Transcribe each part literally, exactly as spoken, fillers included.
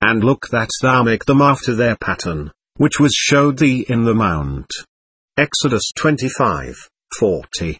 and look that thou make them after their pattern, which was showed thee in the mount. Exodus twenty-five, forty.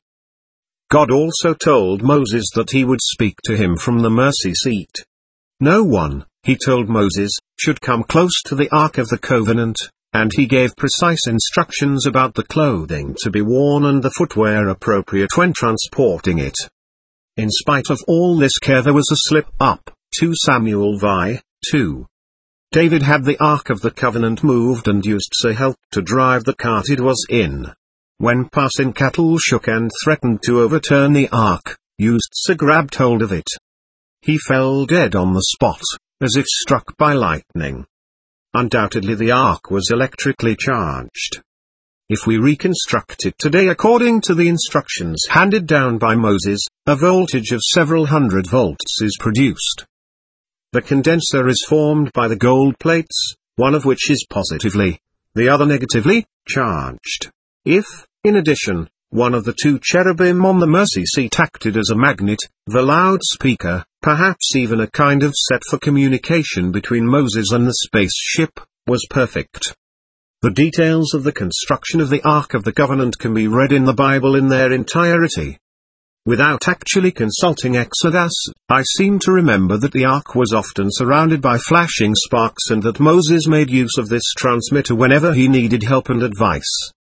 God also told Moses that he would speak to him from the mercy seat. No one, he told Moses, should come close to the Ark of the Covenant, and he gave precise instructions about the clothing to be worn and the footwear appropriate when transporting it. In spite of all this care, there was a slip-up. Second Samuel two. David had the Ark of the Covenant moved and used so help to drive the cart it was in. When passing cattle shook and threatened to overturn the ark, Uzzah grabbed hold of it. He fell dead on the spot, as if struck by lightning. Undoubtedly the ark was electrically charged. If we reconstruct it today according to the instructions handed down by Moses, a voltage of several hundred volts is produced. The condenser is formed by the gold plates, one of which is positively, the other negatively, charged. If, in addition, one of the two cherubim on the mercy seat acted as a magnet, the loudspeaker, perhaps even a kind of set for communication between Moses and the spaceship, was perfect. The details of the construction of the Ark of the Covenant can be read in the Bible in their entirety. Without actually consulting Exodus, I seem to remember that the Ark was often surrounded by flashing sparks and that Moses made use of this transmitter whenever he needed help and advice.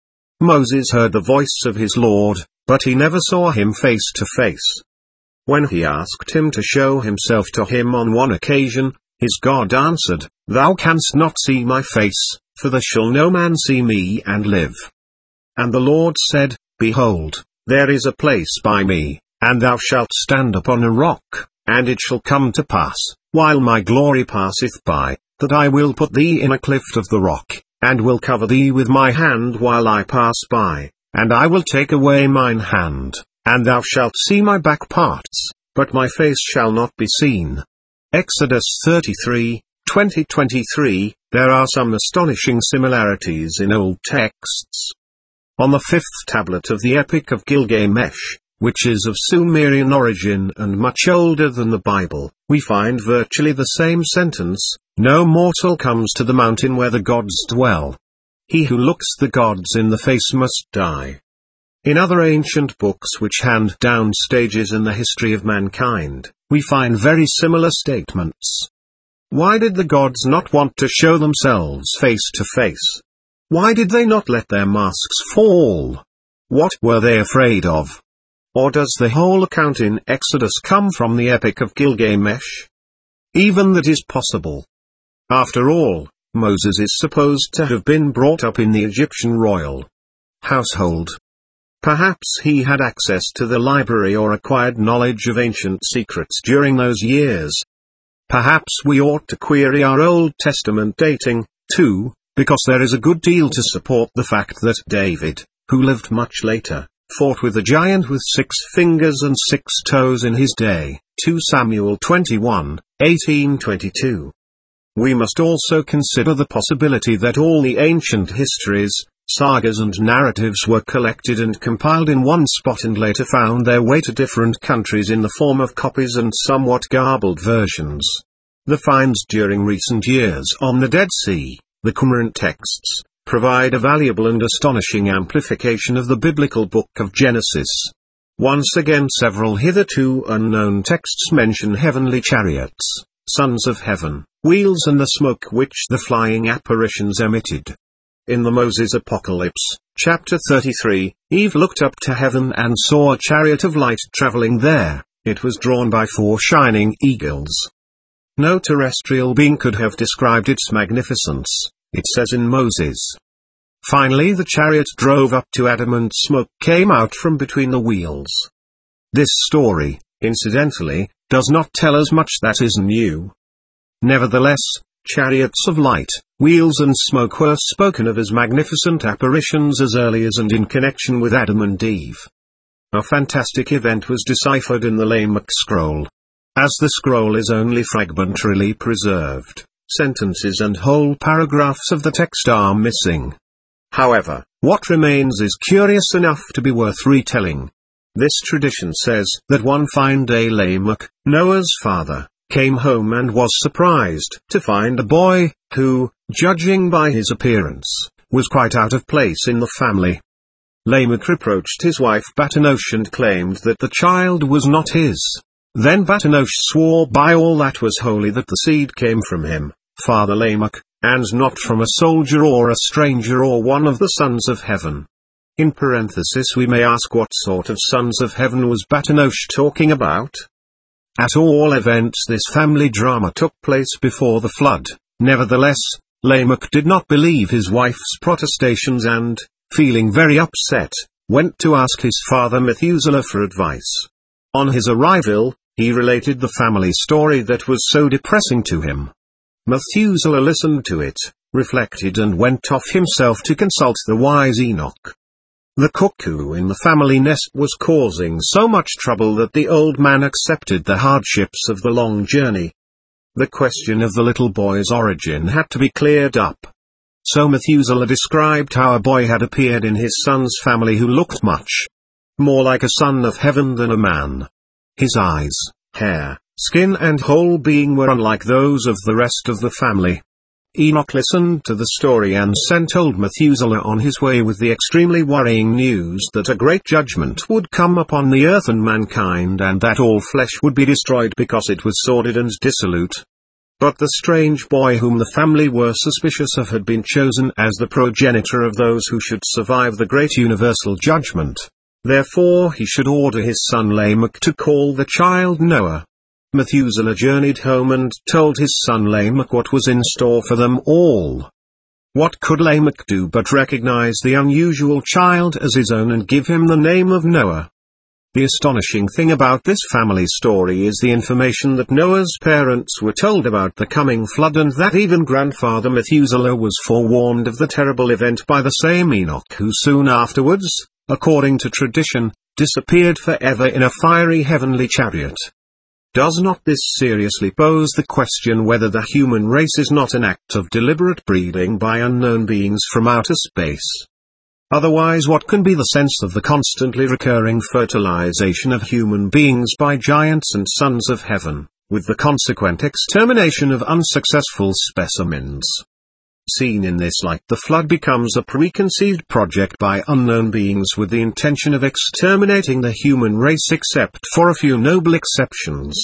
Moses heard the voice of his Lord, but he never saw him face to face. When he asked him to show himself to him on one occasion, his God answered, "Thou canst not see my face, for thus shall no man see me and live." And the Lord said, "Behold, there is a place by me, and thou shalt stand upon a rock, and it shall come to pass, while my glory passeth by, that I will put thee in a cleft of the rock, and will cover thee with my hand while I pass by, and I will take away mine hand, and thou shalt see my back parts, but my face shall not be seen." Exodus thirty-three, twenty to twenty-three. There are some astonishing similarities in old texts. On the fifth tablet of the Epic of Gilgamesh, which is of Sumerian origin and much older than the Bible, we find virtually the same sentence: "No mortal comes to the mountain where the gods dwell. He who looks the gods in the face must die." In other ancient books which hand down stages in the history of mankind, we find very similar statements. Why did the gods not want to show themselves face to face? Why did they not let their masks fall? What were they afraid of? Or does the whole account in Exodus come from the Epic of Gilgamesh? Even that is possible. After all, Moses is supposed to have been brought up in the Egyptian royal household. Perhaps he had access to the library or acquired knowledge of ancient secrets during those years. Perhaps we ought to query our Old Testament dating, too, because there is a good deal to support the fact that David, who lived much later, fought with a giant with six fingers and six toes in his day. Second Samuel twenty-one, eighteen to twenty-two. We must also consider the possibility that all the ancient histories, sagas and narratives were collected and compiled in one spot and later found their way to different countries in the form of copies and somewhat garbled versions. The finds during recent years on the Dead Sea, the Qumran texts, provide a valuable and astonishing amplification of the biblical book of Genesis. Once again, several hitherto unknown texts mention heavenly chariots, sons of heaven, wheels and the smoke which the flying apparitions emitted. In the Moses Apocalypse, chapter thirty-three, Eve looked up to heaven and saw a chariot of light traveling there. It was drawn by four shining eagles. No terrestrial being could have described its magnificence, it says in Moses. Finally the chariot drove up to Adam and smoke came out from between the wheels. This story, incidentally, does not tell us much that is new. Nevertheless, chariots of light, wheels and smoke were spoken of as magnificent apparitions as early as and in connection with Adam and Eve. A fantastic event was deciphered in the Lamech scroll. As the scroll is only fragmentarily preserved, sentences and whole paragraphs of the text are missing. However, what remains is curious enough to be worth retelling. This tradition says that one fine day Lamech, Noah's father, came home and was surprised to find a boy, who, judging by his appearance, was quite out of place in the family. Lamech reproached his wife Batanosh and claimed that the child was not his. Then Batanosh swore by all that was holy that the seed came from him, Father Lamech, and not from a soldier or a stranger or one of the sons of heaven. In parenthesis we may ask, what sort of sons of heaven was Batanosh talking about? At all events, this family drama took place before the flood. Nevertheless, Lamech did not believe his wife's protestations and, feeling very upset, went to ask his father Methuselah for advice. On his arrival, he related the family story that was so depressing to him. Methuselah listened to it, reflected and went off himself to consult the wise Enoch. The cuckoo in the family nest was causing so much trouble that the old man accepted the hardships of the long journey. The question of the little boy's origin had to be cleared up. So Methuselah described how a boy had appeared in his son's family who looked much more like a son of heaven than a man. His eyes, hair, skin and whole being were unlike those of the rest of the family. Enoch listened to the story and sent old Methuselah on his way with the extremely worrying news that a great judgment would come upon the earth and mankind, and that all flesh would be destroyed because it was sordid and dissolute. But the strange boy whom the family were suspicious of had been chosen as the progenitor of those who should survive the great universal judgment. Therefore he should order his son Lamech to call the child Noah. Methuselah journeyed home and told his son Lamech what was in store for them all. What could Lamech do but recognize the unusual child as his own and give him the name of Noah? The astonishing thing about this family story is the information that Noah's parents were told about the coming flood, and that even grandfather Methuselah was forewarned of the terrible event by the same Enoch, who soon afterwards, according to tradition, disappeared forever in a fiery heavenly chariot. Does not this seriously pose the question whether the human race is not an act of deliberate breeding by unknown beings from outer space? Otherwise, what can be the sense of the constantly recurring fertilization of human beings by giants and sons of heaven, with the consequent extermination of unsuccessful specimens? Seen in this light, the flood becomes a preconceived project by unknown beings with the intention of exterminating the human race, except for a few noble exceptions.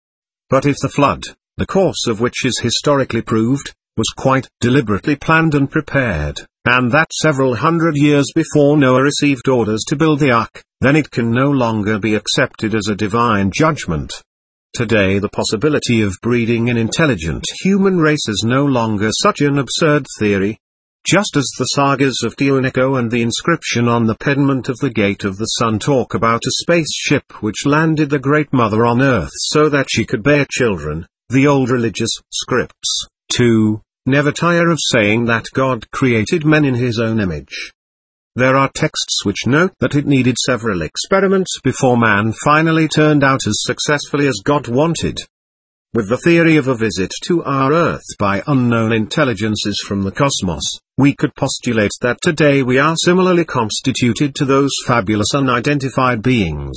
But if the flood, the course of which is historically proved, was quite deliberately planned and prepared, and that several hundred years before Noah received orders to build the ark, then it can no longer be accepted as a divine judgment. Today the possibility of breeding an intelligent human race is no longer such an absurd theory. Just as the sagas of Tiahuanaco and the inscription on the pediment of the Gate of the Sun talk about a spaceship which landed the Great Mother on Earth so that she could bear children, the old religious scripts, too, never tire of saying that God created men in his own image. There are texts which note that it needed several experiments before man finally turned out as successfully as God wanted. With the theory of a visit to our Earth by unknown intelligences from the cosmos, we could postulate that today we are similarly constituted to those fabulous unidentified beings.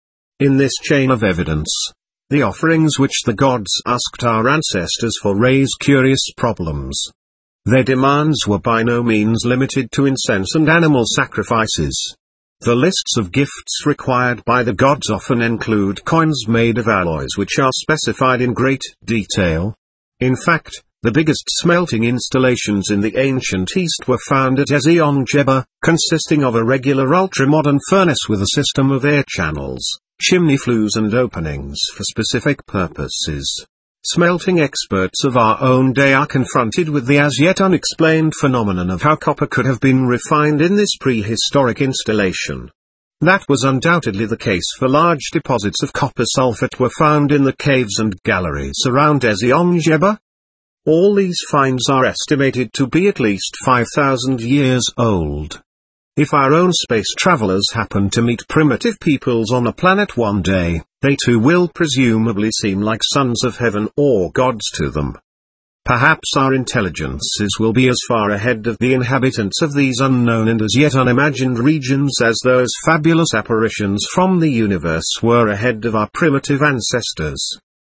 In this chain of evidence, the offerings which the gods asked our ancestors for raise curious problems. Their demands were by no means limited to incense and animal sacrifices. The lists of gifts required by the gods often include coins made of alloys which are specified in great detail. In fact, the biggest smelting installations in the ancient East were found at Ezion-Geber, consisting of a regular ultra-modern furnace with a system of air channels, chimney flues and openings for specific purposes. Smelting experts of our own day are confronted with the as yet unexplained phenomenon of how copper could have been refined in this prehistoric installation. That was undoubtedly the case, for large deposits of copper sulfate were found in the caves and galleries around Ezion-Geber. All these finds are estimated to be at least five thousand years old. If our own space travelers happen to meet primitive peoples on a planet one day, they too will presumably seem like sons of heaven or gods to them. Perhaps our intelligences will be as far ahead of the inhabitants of these unknown and as yet unimagined regions as those fabulous apparitions from the universe were ahead of our primitive ancestors.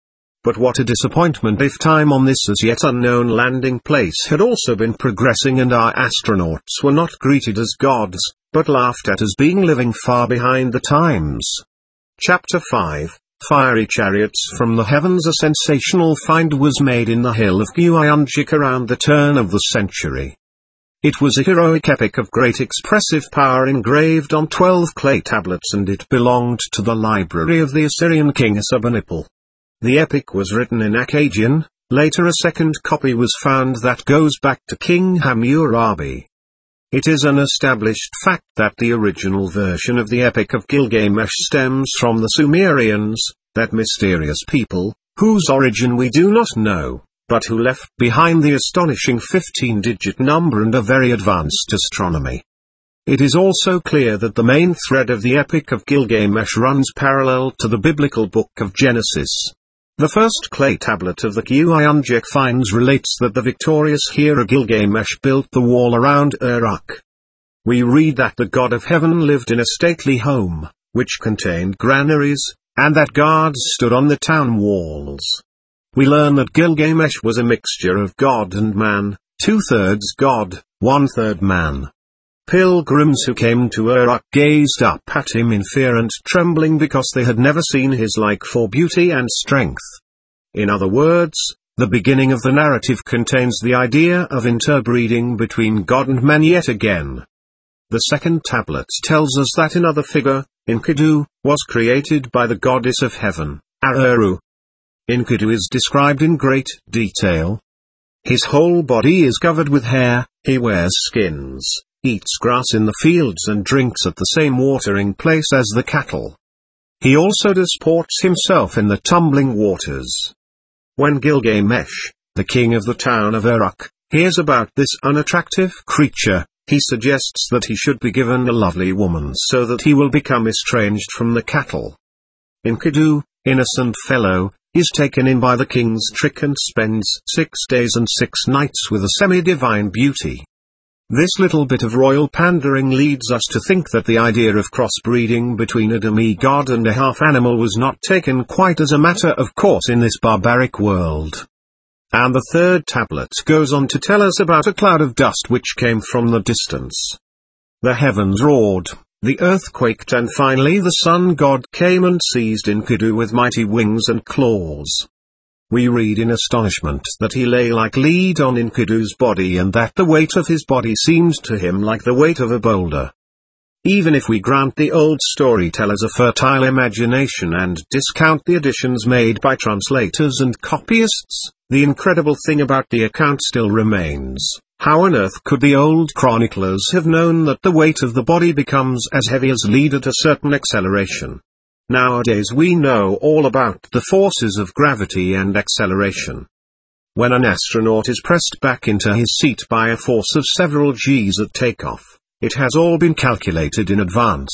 But what a disappointment if time on this as yet unknown landing place had also been progressing and our astronauts were not greeted as gods, but laughed at as being living far behind the times. Chapter five, Fiery Chariots from the Heavens. A sensational find was made in the hill of Gyeongjik around the turn of the century. It was a heroic epic of great expressive power engraved on twelve clay tablets, and it belonged to the library of the Assyrian king Assurbanipal. The epic was written in Akkadian. Later a second copy was found that goes back to King Hammurabi. It is an established fact that the original version of the Epic of Gilgamesh stems from the Sumerians, that mysterious people, whose origin we do not know, but who left behind the astonishing fifteen-digit number and a very advanced astronomy. It is also clear that the main thread of the Epic of Gilgamesh runs parallel to the biblical book of Genesis. The first clay tablet of the Gyeongjik finds relates that the victorious hero Gilgamesh built the wall around Uruk. We read that the god of heaven lived in a stately home, which contained granaries, and that guards stood on the town walls. We learn that Gilgamesh was a mixture of god and man, two-thirds god, one-third man. Pilgrims who came to Uruk gazed up at him in fear and trembling because they had never seen his like for beauty and strength. In other words, the beginning of the narrative contains the idea of interbreeding between God and man yet again. The second tablet tells us that another figure, Enkidu, was created by the goddess of heaven, Aaru. Enkidu is described in great detail. His whole body is covered with hair, he wears skins, eats grass in the fields and drinks at the same watering place as the cattle. He also disports himself in the tumbling waters. When Gilgamesh, the king of the town of Uruk, hears about this unattractive creature, he suggests that he should be given a lovely woman so that he will become estranged from the cattle. Enkidu, innocent fellow, is taken in by the king's trick and spends six days and six nights with a semi-divine beauty. This little bit of royal pandering leads us to think that the idea of crossbreeding between a demigod and a half-animal was not taken quite as a matter of course in this barbaric world. And the third tablet goes on to tell us about a cloud of dust which came from the distance. The heavens roared, the earth quaked, and finally the sun god came and seized Enkidu with mighty wings and claws. We read in astonishment that he lay like lead on Enkidu's body and that the weight of his body seemed to him like the weight of a boulder. Even if we grant the old storytellers a fertile imagination and discount the additions made by translators and copyists, the incredible thing about the account still remains. How on earth could the old chroniclers have known that the weight of the body becomes as heavy as lead at a certain acceleration? Nowadays we know all about the forces of gravity and acceleration. When an astronaut is pressed back into his seat by a force of several G's at takeoff, it has all been calculated in advance.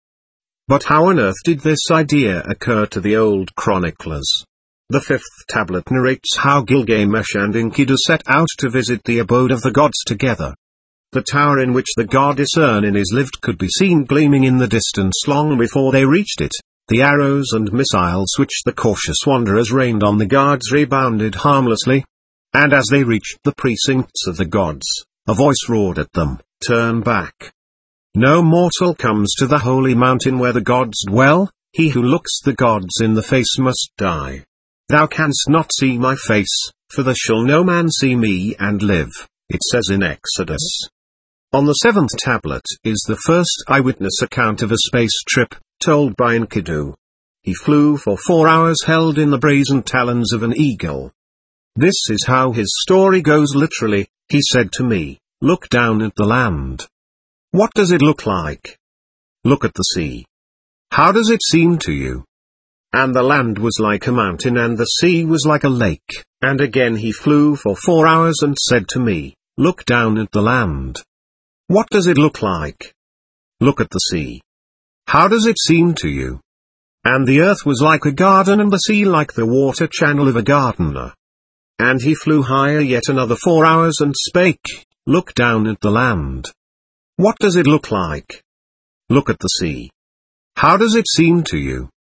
But how on earth did this idea occur to the old chroniclers? The fifth tablet narrates how Gilgamesh and Enkidu set out to visit the abode of the gods together. The tower in which the goddess Urnennis lived could be seen gleaming in the distance long before they reached it. The arrows and missiles which the cautious wanderers rained on the guards rebounded harmlessly. And as they reached the precincts of the gods, a voice roared at them, "Turn back. No mortal comes to the holy mountain where the gods dwell, he who looks the gods in the face must die. Thou canst not see my face, for thus shall no man see me and live," it says in Exodus. On the seventh tablet is the first eyewitness account of a space trip, told by Enkidu. He flew for four hours held in the brazen talons of an eagle. This is how his story goes literally. He said to me, "Look down at the land. What does it look like? Look at the sea. How does it seem to you?" And the land was like a mountain and the sea was like a lake. And again he flew for four hours and said to me, "Look down at the land. What does it look like? Look at the sea. How does it seem to you?" And the earth was like a garden and the sea like the water channel of a gardener. And he flew higher yet another four hours and spake, "Look down at the land. What does it look like? Look at the sea. How does it seem to you?"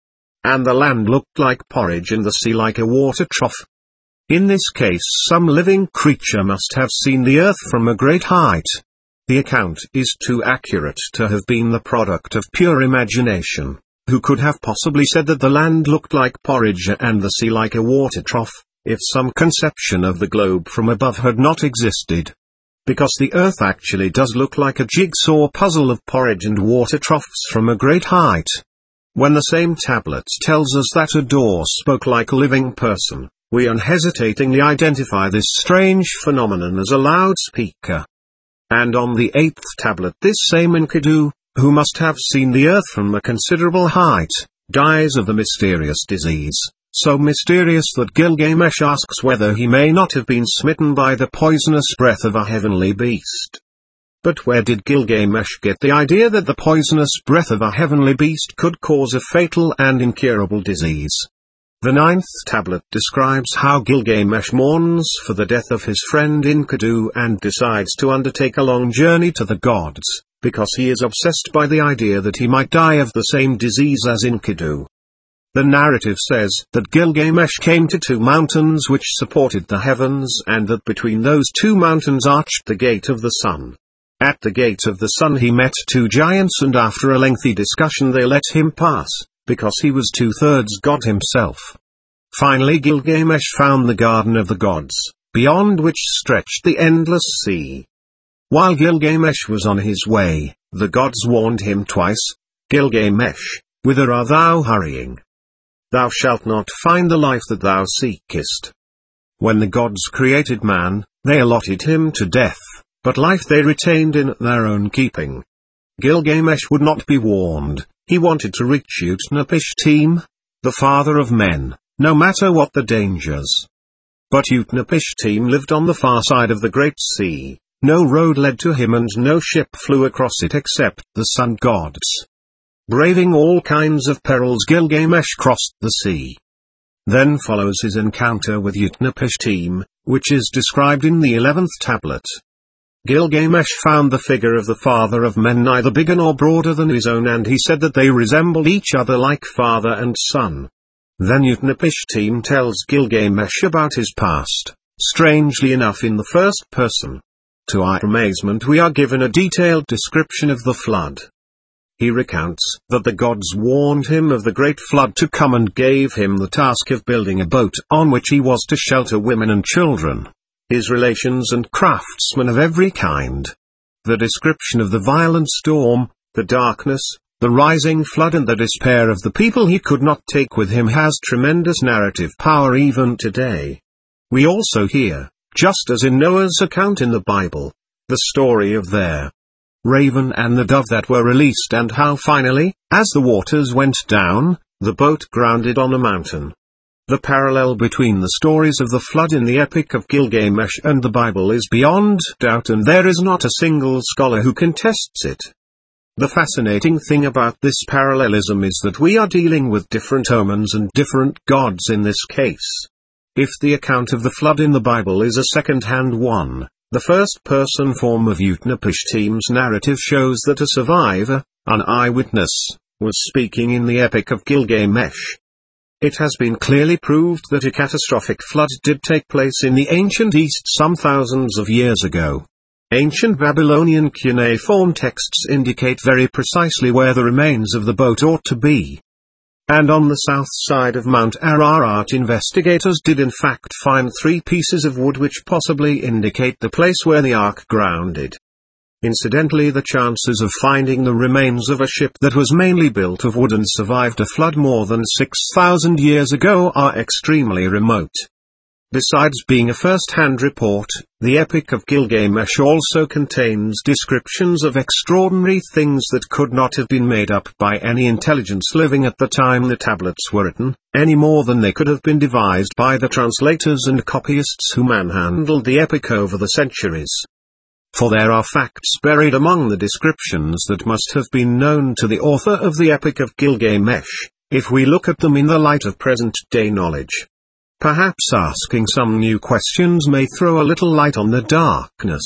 and the land looked like porridge and the sea like a water trough. In this case some living creature must have seen the earth from a great height. The account is too accurate to have been the product of pure imagination. Who could have possibly said that the land looked like porridge and the sea like a water trough, if some conception of the globe from above had not existed? Because the earth actually does look like a jigsaw puzzle of porridge and water troughs from a great height. When the same tablet tells us that a door spoke like a living person, we unhesitatingly identify this strange phenomenon as a loudspeaker. And on the eighth tablet this same Enkidu, who must have seen the earth from a considerable height, dies of the mysterious disease, so mysterious that Gilgamesh asks whether he may not have been smitten by the poisonous breath of a heavenly beast. But where did Gilgamesh get the idea that the poisonous breath of a heavenly beast could cause a fatal and incurable disease? The ninth tablet describes how Gilgamesh mourns for the death of his friend Enkidu and decides to undertake a long journey to the gods, because he is obsessed by the idea that he might die of the same disease as Enkidu. The narrative says that Gilgamesh came to two mountains which supported the heavens and that between those two mountains arched the gate of the sun. At the gate of the sun he met two giants and after a lengthy discussion they let him pass, because he was two-thirds God himself. Finally Gilgamesh found the garden of the gods, beyond which stretched the endless sea. While Gilgamesh was on his way, the gods warned him twice, "Gilgamesh, whither art thou hurrying? Thou shalt not find the life that thou seekest." When the gods created man, they allotted him to death, but life they retained in their own keeping. Gilgamesh would not be warned. He wanted to reach Utnapishtim, the father of men, no matter what the dangers. But Utnapishtim lived on the far side of the great sea. No road led to him and no ship flew across it except the sun gods. Braving all kinds of perils Gilgamesh crossed the sea. Then follows his encounter with Utnapishtim, which is described in the eleventh tablet. Gilgamesh found the figure of the father of men neither bigger nor broader than his own and he said that they resembled each other like father and son. Then Utnapishtim tells Gilgamesh about his past, strangely enough in the first person. To our amazement we are given a detailed description of the flood. He recounts that the gods warned him of the great flood to come and gave him the task of building a boat on which he was to shelter women and children, his relations and craftsmen of every kind. The description of the violent storm, the darkness, the rising flood and the despair of the people he could not take with him has tremendous narrative power even today. We also hear, just as in Noah's account in the Bible, the story of their raven and the dove that were released and how finally, as the waters went down, the boat grounded on a mountain. The parallel between the stories of the flood in the Epic of Gilgamesh and the Bible is beyond doubt and there is not a single scholar who contests it. The fascinating thing about this parallelism is that we are dealing with different omens and different gods in this case. If the account of the flood in the Bible is a second-hand one, the first-person form of Utnapishtim's narrative shows that a survivor, an eyewitness, was speaking in the Epic of Gilgamesh. It has been clearly proved that a catastrophic flood did take place in the ancient East some thousands of years ago. Ancient Babylonian cuneiform texts indicate very precisely where the remains of the boat ought to be. And on the south side of Mount Ararat investigators did in fact find three pieces of wood which possibly indicate the place where the ark grounded. Incidentally, the chances of finding the remains of a ship that was mainly built of wood and survived a flood more than six thousand years ago are extremely remote. Besides being a first-hand report, the Epic of Gilgamesh also contains descriptions of extraordinary things that could not have been made up by any intelligence living at the time the tablets were written, any more than they could have been devised by the translators and copyists who manhandled the epic over the centuries. For there are facts buried among the descriptions that must have been known to the author of the Epic of Gilgamesh, if we look at them in the light of present-day knowledge. Perhaps asking some new questions may throw a little light on the darkness.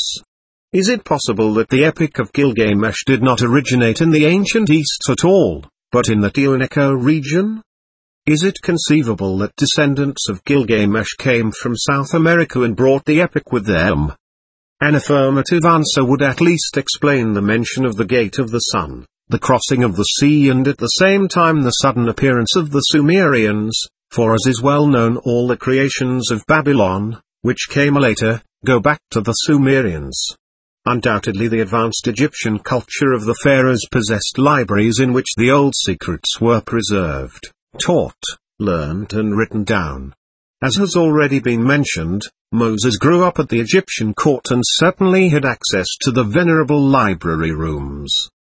Is it possible that the Epic of Gilgamesh did not originate in the ancient East at all, but in the Tiwanaku region? Is it conceivable that descendants of Gilgamesh came from South America and brought the epic with them? An affirmative answer would at least explain the mention of the Gate of the Sun, the crossing of the sea, and at the same time the sudden appearance of the Sumerians, for as is well known, all the creations of Babylon, which came later, go back to the Sumerians. Undoubtedly the advanced Egyptian culture of the pharaohs possessed libraries in which the old secrets were preserved, taught, learned and written down. As has already been mentioned, Moses grew up at the Egyptian court and certainly had access to the venerable library rooms.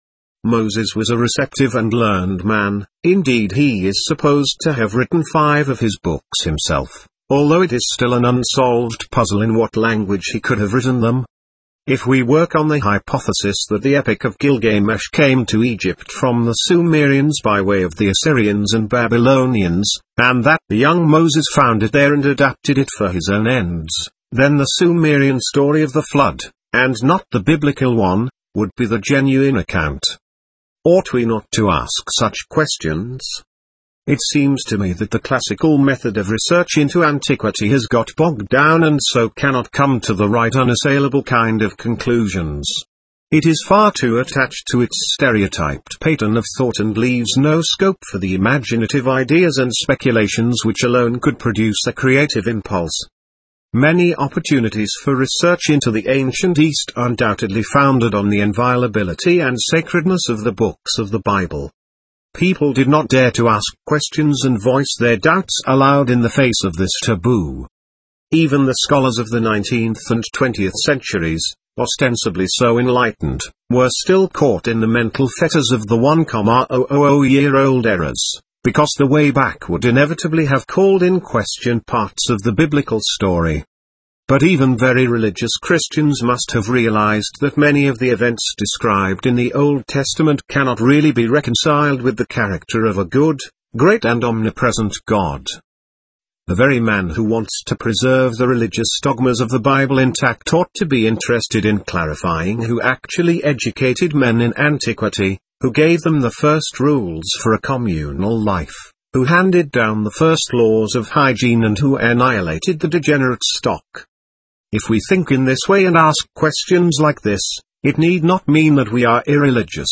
Moses was a receptive and learned man. Indeed, he is supposed to have written five of his books himself, although it is still an unsolved puzzle in what language he could have written them. If we work on the hypothesis that the Epic of Gilgamesh came to Egypt from the Sumerians by way of the Assyrians and Babylonians, and that the young Moses found it there and adapted it for his own ends, then the Sumerian story of the flood, and not the biblical one, would be the genuine account. Ought we not to ask such questions? It seems to me that the classical method of research into antiquity has got bogged down and so cannot come to the right unassailable kind of conclusions. It is far too attached to its stereotyped pattern of thought and leaves no scope for the imaginative ideas and speculations which alone could produce a creative impulse. Many opportunities for research into the ancient East are undoubtedly founded on the inviolability and sacredness of the books of the Bible. People did not dare to ask questions and voice their doubts aloud in the face of this taboo. Even the scholars of the nineteenth and twentieth centuries, ostensibly so enlightened, were still caught in the mental fetters of the one thousand year old errors, because the way back would inevitably have called in question parts of the biblical story. But even very religious Christians must have realized that many of the events described in the Old Testament cannot really be reconciled with the character of a good, great and omnipresent God. The very man who wants to preserve the religious dogmas of the Bible intact ought to be interested in clarifying who actually educated men in antiquity, who gave them the first rules for a communal life, who handed down the first laws of hygiene and who annihilated the degenerate stock. If we think in this way and ask questions like this, it need not mean that we are irreligious.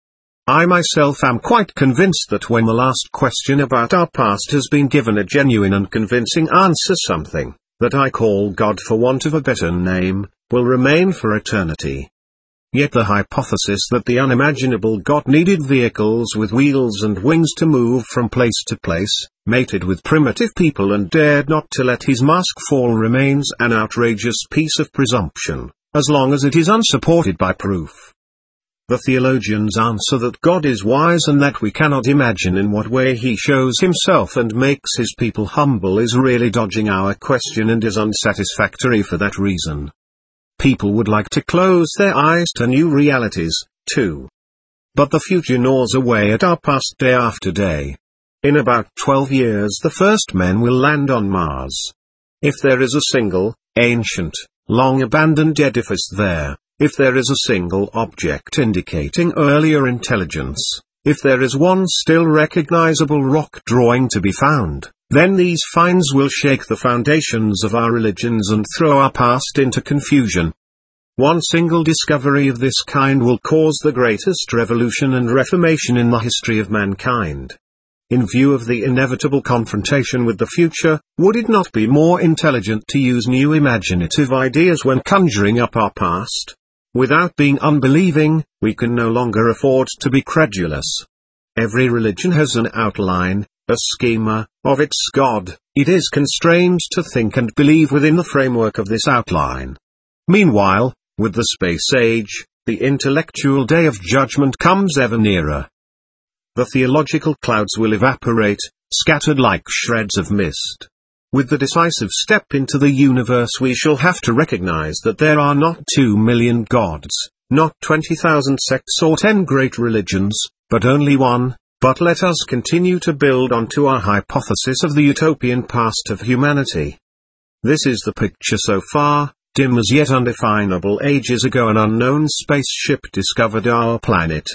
I myself am quite convinced that when the last question about our past has been given a genuine and convincing answer, something, that I call God for want of a better name, will remain for eternity. Yet the hypothesis that the unimaginable God needed vehicles with wheels and wings to move from place to place, mated with primitive people and dared not to let his mask fall remains an outrageous piece of presumption, as long as it is unsupported by proof. The theologians answer that God is wise and that we cannot imagine in what way he shows himself and makes his people humble is really dodging our question and is unsatisfactory for that reason. People would like to close their eyes to new realities, too. But the future gnaws away at our past day after day. In about twelve years the first men will land on Mars. If there is a single, ancient, long-abandoned edifice there, if there is a single object indicating earlier intelligence, if there is one still recognizable rock drawing to be found, then these finds will shake the foundations of our religions and throw our past into confusion. One single discovery of this kind will cause the greatest revolution and reformation in the history of mankind. In view of the inevitable confrontation with the future, would it not be more intelligent to use new imaginative ideas when conjuring up our past? Without being unbelieving, we can no longer afford to be credulous. Every religion has an outline, a schema, of its God. It is constrained to think and believe within the framework of this outline. Meanwhile, with the space age, the intellectual day of judgment comes ever nearer. The theological clouds will evaporate, scattered like shreds of mist. With the decisive step into the universe we shall have to recognize that there are not two million gods, not twenty thousand sects or ten great religions, but only one. But let us continue to build onto our hypothesis of the utopian past of humanity. This is the picture so far. Dim as yet undefinable. Ages ago an unknown spaceship discovered our planet.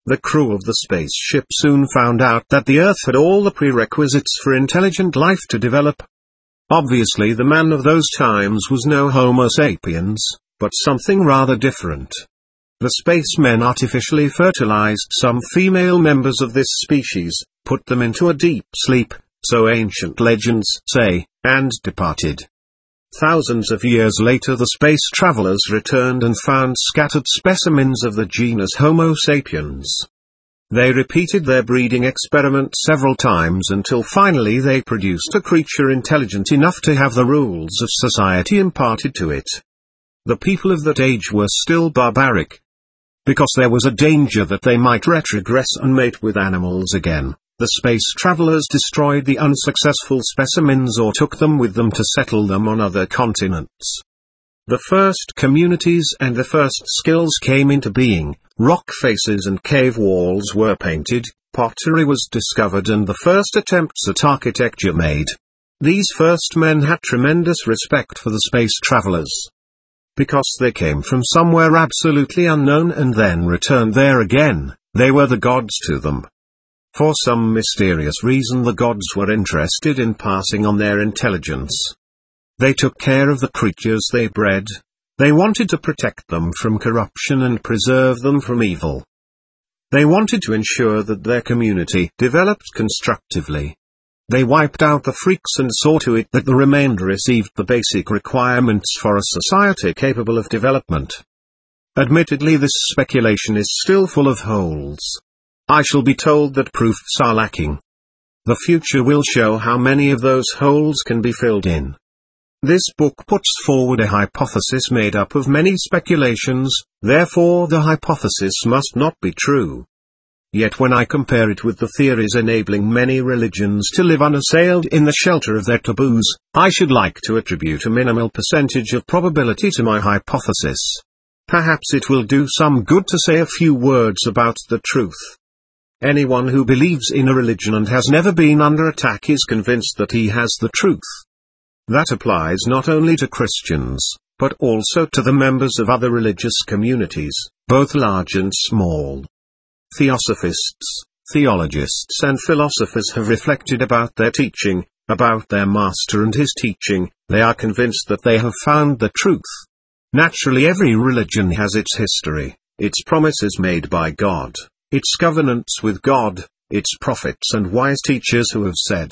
The crew of the spaceship soon found out that the Earth had all the prerequisites for intelligent life to develop. Obviously the man of those times was no Homo sapiens, but something rather different. The spacemen artificially fertilized some female members of this species, put them into a deep sleep, so ancient legends say, and departed. Thousands of years later the space travelers returned and found scattered specimens of the genus Homo sapiens. They repeated their breeding experiment several times until finally they produced a creature intelligent enough to have the rules of society imparted to it. The people of that age were still barbaric, because there was a danger that they might retrogress and mate with animals again. The space travelers destroyed the unsuccessful specimens or took them with them to settle them on other continents. The first communities and the first skills came into being, rock faces and cave walls were painted, pottery was discovered and the first attempts at architecture made. These first men had tremendous respect for the space travelers. Because they came from somewhere absolutely unknown and then returned there again, they were the gods to them. For some mysterious reason the gods were interested in passing on their intelligence. They took care of the creatures they bred. They wanted to protect them from corruption and preserve them from evil. They wanted to ensure that their community developed constructively. They wiped out the freaks and saw to it that the remainder received the basic requirements for a society capable of development. Admittedly, this speculation is still full of holes. I shall be told that proofs are lacking. The future will show how many of those holes can be filled in. This book puts forward a hypothesis made up of many speculations, therefore the hypothesis must not be true. Yet when I compare it with the theories enabling many religions to live unassailed in the shelter of their taboos, I should like to attribute a minimal percentage of probability to my hypothesis. Perhaps it will do some good to say a few words about the truth. Anyone who believes in a religion and has never been under attack is convinced that he has the truth. That applies not only to Christians, but also to the members of other religious communities, both large and small. Theosophists, theologists and philosophers have reflected about their teaching, about their master and his teaching. They are convinced that they have found the truth. Naturally, every religion has its history, its promises made by God, its covenants with God, its prophets and wise teachers who have said.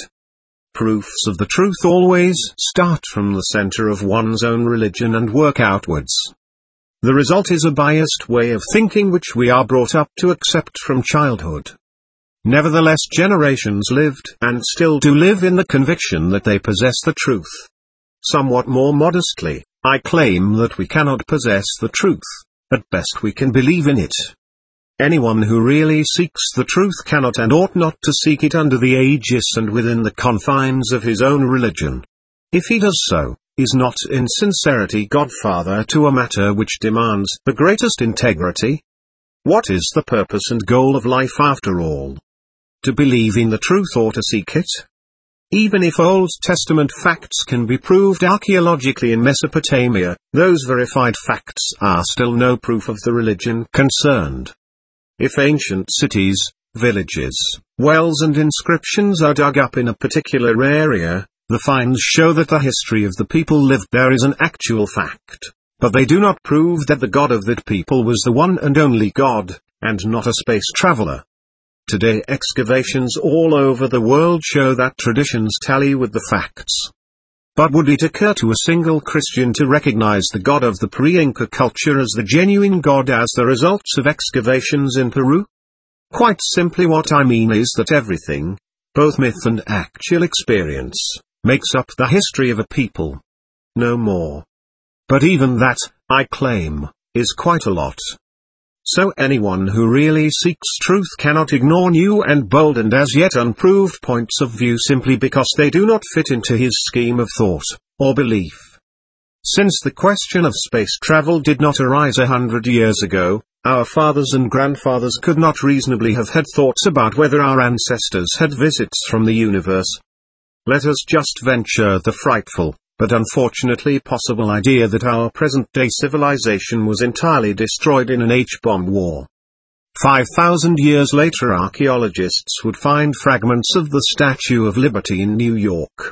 Proofs of the truth always start from the center of one's own religion and work outwards. The result is a biased way of thinking which we are brought up to accept from childhood. Nevertheless, generations lived and still do live in the conviction that they possess the truth. Somewhat more modestly, I claim that we cannot possess the truth. At best we can believe in it. Anyone who really seeks the truth cannot and ought not to seek it under the aegis and within the confines of his own religion. If he does so, is not in sincerity godfather to a matter which demands the greatest integrity? What is the purpose and goal of life after all? To believe in the truth or to seek it? Even if Old Testament facts can be proved archaeologically in Mesopotamia, those verified facts are still no proof of the religion concerned. If ancient cities, villages, wells and inscriptions are dug up in a particular area, the finds show that the history of the people lived there is an actual fact, but they do not prove that the God of that people was the one and only God, and not a space traveler. Today excavations all over the world show that traditions tally with the facts. But would it occur to a single Christian to recognize the God of the pre-Inca culture as the genuine God as the results of excavations in Peru? Quite simply what I mean is that everything, both myth and actual experience, makes up the history of a people. No more. But even that, I claim, is quite a lot. So anyone who really seeks truth cannot ignore new and bold and as yet unproved points of view simply because they do not fit into his scheme of thought, or belief. Since the question of space travel did not arise a hundred years ago, our fathers and grandfathers could not reasonably have had thoughts about whether our ancestors had visits from the universe. Let us just venture the frightful, but unfortunately possible idea that our present-day civilization was entirely destroyed in an H-bomb war. Five thousand years later, archaeologists would find fragments of the Statue of Liberty in New York.